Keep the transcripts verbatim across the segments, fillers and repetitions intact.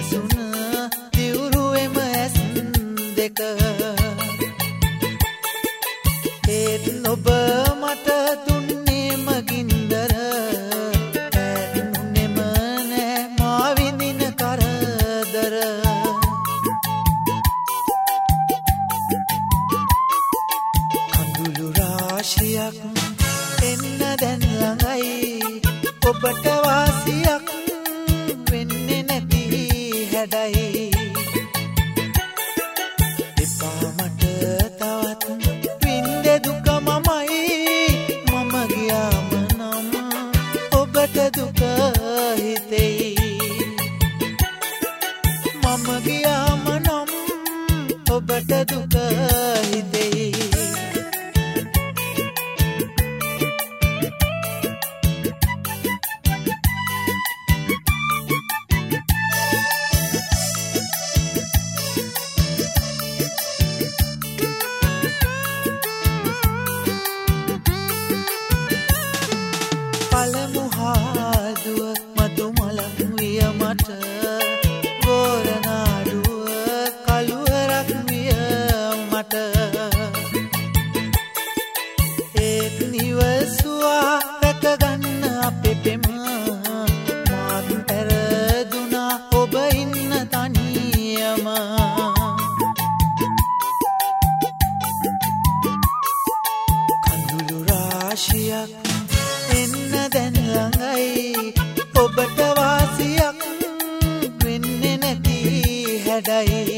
සැලසුන දිවුරුවෙම ඇස් දෙක ඒත් ඔබ මට දුන්නේ මගින්දර ඈනුනෙම නෑ මා විඳින කරදර කඳුළු රාශියක් එන්න දැන් ළඟයි ඔබට වාසියක් වෙන්නේ නැති හැඩයි එපා මට තවත් වින්දේ දුක මමයි මම ගියාම නම් ඔබට දුක හිතෙයි මම ගියාම නම් ඔබට දුක හිතෙයි පළමු හාදුව මතුමලක් විය මට ගෝරනාඩුව කළුවරක් විය මට ඒත් නිවසුවා රැකගන්න අපේ පෙම මාත් පැරදුනා ඔබ ඉන්න තනියම කඳුළු රාශියක් එන්න දැන් ළඟයි ඔබට වාසියක් වෙන්නේ නැති හැඩයි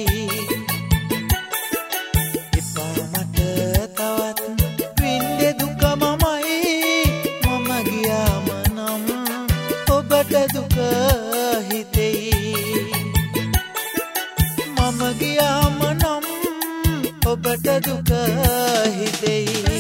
එපා මට තවත් වින්දේ දුක මමයි මම ගියාම නම් ඔබට දුක හිතෙයි මම ගියාම නම් ඔබට දුක හිතෙයි